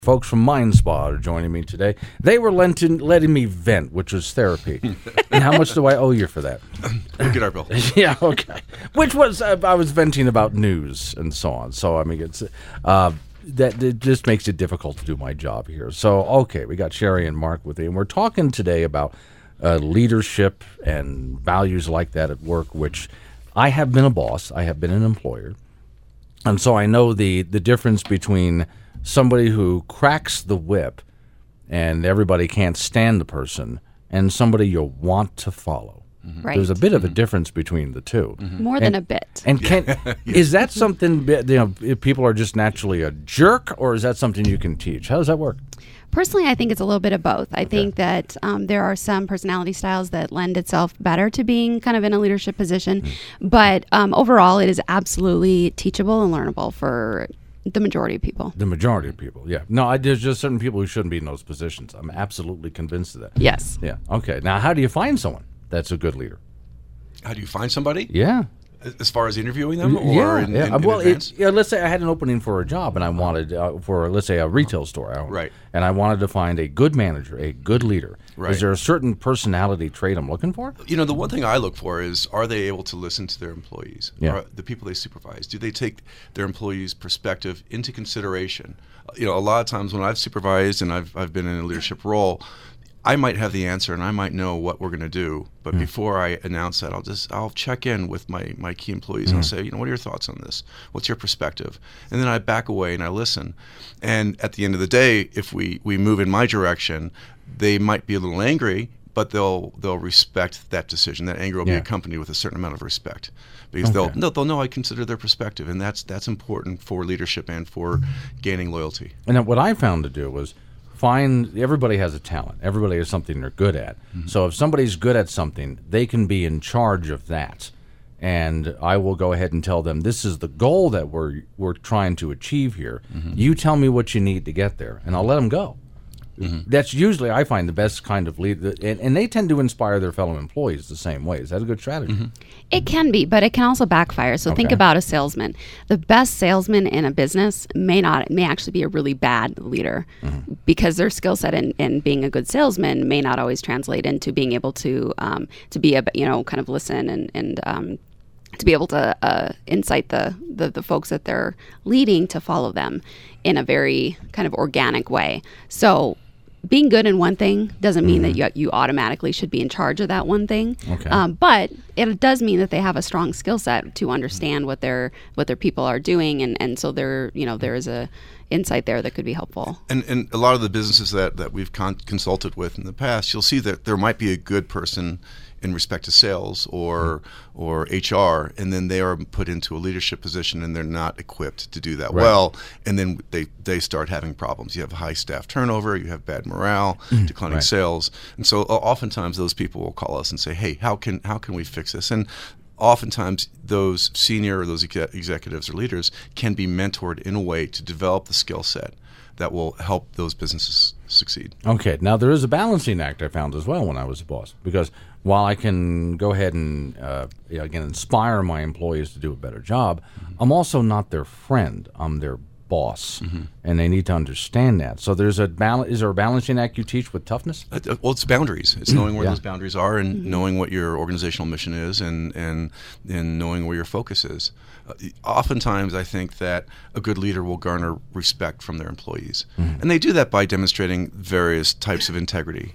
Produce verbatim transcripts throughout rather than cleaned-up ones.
Folks from MindSpa are joining me today. They were letting, letting me vent, which was therapy. And how much do I owe you for that? We'll get our bill. Yeah, okay. Which was, uh, I was venting about news and so on. So, I mean, it's uh, that it just makes it difficult to do my job here. So, okay, we got Sherry and Mark with me, and we're talking today about uh, leadership and values like that at work, which I have been a boss. I have been an employer. And so I know the, the difference between somebody who cracks the whip and everybody can't stand the person and somebody you'll want to follow. Mm-hmm. Right. There's a bit of a difference between the two. Mm-hmm. More and, than a bit. And can is that something, you know, if people are just naturally a jerk, or is that something you can teach? How does that work? Personally, I think it's a little bit of both. I Okay. think that um, there are some personality styles that lend itself better to being kind of in a leadership position. Mm. But um, overall, it is absolutely teachable and learnable for the majority of people. The majority of people, yeah. No, I, there's just certain people who shouldn't be in those positions. I'm absolutely convinced of that. Yes. Yeah. Okay. Now, how do you find someone that's a good leader? How do you find somebody? Yeah. As far as interviewing them, or yeah, in, yeah. in, in well, advance? it, yeah, let's say I had an opening for a job, and I wanted uh, for let's say a retail store, I- Right. And I wanted to find a good manager, a good leader. Right. Is there a certain personality trait I'm looking for? You know, the one thing I look for is, are they able to listen to their employees? Yeah. Are the people they supervise, do they take their employees' perspective into consideration? You know, a lot of times when I've supervised and I've, I've been in a leadership role, I might have the answer and I might know what we're going to do, but mm. before I announce that, I'll just I'll check in with my, my key employees mm. and I'll say, you know, what are your thoughts on this? What's your perspective? And then I back away and I listen. And at the end of the day, if we, we move in my direction, they might be a little angry, but they'll they'll respect that decision. That anger will yeah. be accompanied with a certain amount of respect, because okay. they'll no, they'll know I consider their perspective, and that's that's important for leadership and for gaining loyalty. And then what I found to do was find everybody has a talent. Everybody has something they're good at. Mm-hmm. So if somebody's good at something, they can be in charge of that. And I will go ahead and tell them, this is the goal that we're we're trying to achieve here. Mm-hmm. You tell me what you need to get there, and I'll let them go. Mm-hmm. That's usually, I find, the best kind of lead. And, and they tend to inspire their fellow employees the same way. Is that a good strategy? Mm-hmm. It can be, but it can also backfire. So okay. think about a salesman. The best salesman in a business may not may actually be a really bad leader, mm-hmm. because their skill set in, in being a good salesman may not always translate into being able to um, to be a you know kind of listen and and um, to be able to uh, incite the, the the folks that they're leading to follow them in a very kind of organic way. So being good in one thing doesn't mean mm-hmm. that you, you automatically should be in charge of that one thing. Okay. Um, but it does mean that they have a strong skill set to understand what their what their people are doing, and, and so there you know there is a insight there that could be helpful. And and a lot of the businesses that, that we've con- consulted with in the past, you'll see that there might be a good person in respect to sales or or H R, and then they are put into a leadership position and they're not equipped to do that right. well, and then they, they start having problems. You have high staff turnover, you have bad morale, mm, declining right. sales, and so uh, oftentimes those people will call us and say, hey, how can how can we fix this? And oftentimes those senior or those ex- executives or leaders can be mentored in a way to develop the skill set that will help those businesses succeed. Okay. Now, there is a balancing act I found as well when I was a boss, because while I can go ahead and, uh, you know, again, inspire my employees to do a better job, mm-hmm. I'm also not their friend. I'm their boss, mm-hmm. and they need to understand that. So there's a balance. Is there a balancing act you teach with toughness? Uh, well, it's boundaries. It's knowing where yeah. those boundaries are, and mm-hmm. knowing what your organizational mission is, and and and knowing where your focus is. Uh, oftentimes, I think that a good leader will garner respect from their employees, mm-hmm. and they do that by demonstrating various types of integrity.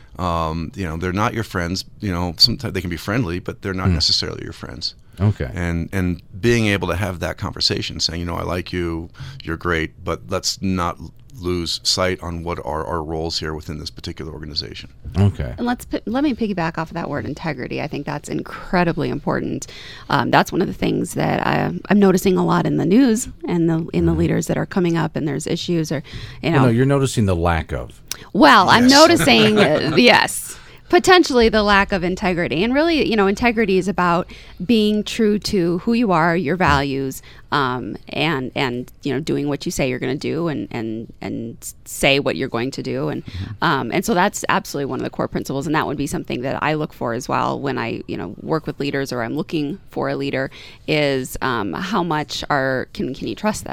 Um, you know, they're not your friends. You know, sometimes they can be friendly, but they're not mm. necessarily your friends. Okay. And and being able to have that conversation, saying, you know, I like you, you're great, but let's not lose sight on what are our roles here within this particular organization. Okay. And let's put, let me piggyback off of that word integrity. I think that's incredibly important. Um, that's one of the things that I, I'm noticing a lot in the news and the in the leaders that are coming up, and there's issues, or you know. Well, no, you're noticing the lack of. Well, Yes. I'm noticing uh, yes. Potentially the lack of integrity. And really, you know, integrity is about being true to who you are, your values, um, and, and, you know, doing what you say you're going to do, and, and, and say what you're going to do. And, um, and so that's absolutely one of the core principles. And that would be something that I look for as well when I, you know, work with leaders, or I'm looking for a leader, is um, how much are, can, can you trust them?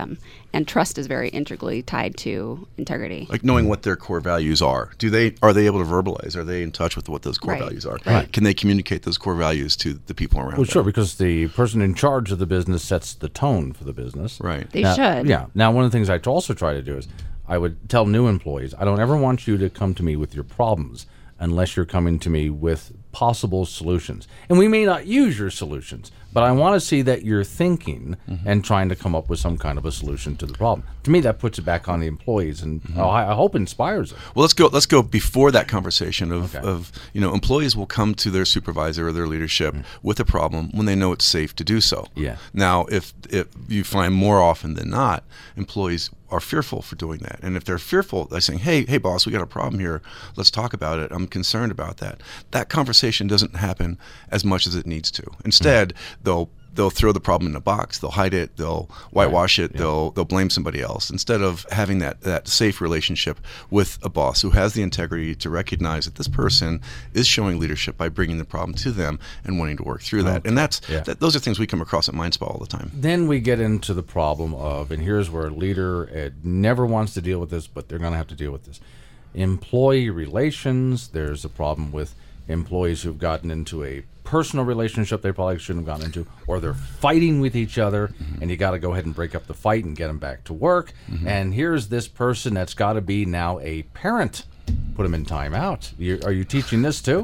and trust is very integrally tied to integrity. Like knowing what their core values are. Do they are they able to verbalize? Are they in touch with what those core Right. values are? Right. Can they communicate those core values to the people around Well, them? sure, because the person in charge of the business sets the tone for the business. Right. They Now- should. Yeah. Now, one of the things I t- also try to do is I would tell new employees, I don't ever want you to come to me with your problems unless you're coming to me with possible solutions. And we may not use your solutions, but I want to see that you're thinking and trying to come up with some kind of a solution to the problem. To me, that puts it back on the employees, and oh, I, I hope inspires them. Well, let's go. Let's go before that conversation of, Okay. of you know employees will come to their supervisor or their leadership with a problem when they know it's safe to do so. Yeah. Now, if if you find more often than not, employees are fearful for doing that, and if they're fearful, they're saying, "Hey, hey, boss, we got a problem here. Let's talk about it. I'm concerned about that." That conversation doesn't happen as much as it needs to. Instead, they'll they'll throw the problem in a box, they'll hide it, they'll whitewash it, they'll they'll blame somebody else, instead of having that, that safe relationship with a boss who has the integrity to recognize that this person is showing leadership by bringing the problem to them and wanting to work through that. And that's Yeah. that, those are things we come across at MindSpa all the time. Then we get into the problem of, and here's where a leader uh, never wants to deal with this, but they're going to have to deal with this. Employee relations, there's a problem with employees who've gotten into a personal relationship they probably shouldn't have gotten into, or they're fighting with each other, and you got to go ahead and break up the fight and get them back to work. And here's this person that's got to be now a parent. Put them in timeout. You, are you teaching this too?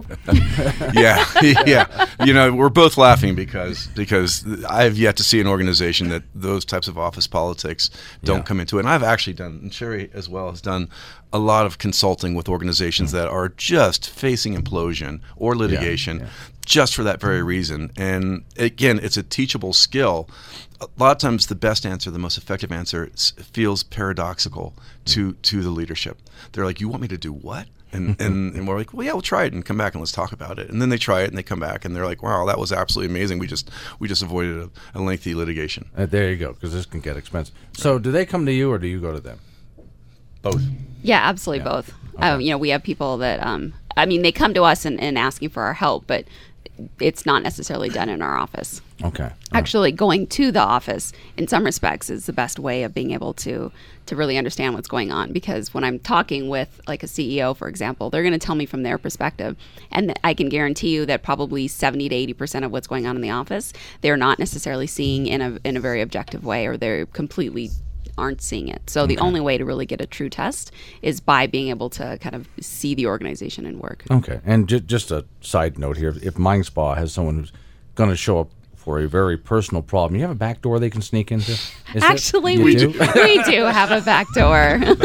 yeah, yeah. You know, we're both laughing because because I've yet to see an organization that those types of office politics don't Yeah. come into it. And I've actually done, and Sherry as well has done a lot of consulting with organizations that are just facing implosion or litigation yeah. just for that very reason. And again, it's a teachable skill. A lot of times the best answer, the most effective answer s- feels paradoxical to, to the leadership. They're like, you want me to do what? And, and and we're like, well, yeah, we'll try it and come back and let's talk about it. And then they try it and they come back and they're like, wow, that was absolutely amazing. We just we just avoided a, a lengthy litigation. Uh, there you go, because this can get expensive. So do they come to you or do you go to them? Both. Yeah, absolutely both. Um, you know, we have people that, um, I mean, they come to us and, and asking for our help, but it's not necessarily done in our office. Okay. Actually, going to the office in some respects is the best way of being able to to really understand what's going on, because when I'm talking with like a C E O, for example, they're going to tell me from their perspective, and I can guarantee you that probably seventy to eighty percent of what's going on in the office they're not necessarily seeing in a in a very objective way, or they're completely aren't seeing it. So the only way to really get a true test is by being able to kind of see the organization and work. Okay. And ju- just a side note here, if MindSpa has someone who's going to show up for a very personal problem, you have a back door they can sneak into? Is it- Actually, you we do? do. we do have a back door. Do,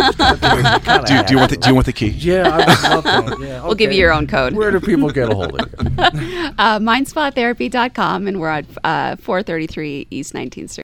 you- do you want the, do you want the key? Yeah, I would love to. Yeah, We'll give okay. you your own code. Where do people get a hold of you? Uh, mind spa therapy dot com, and we're at uh, four thirty-three East nineteenth Street.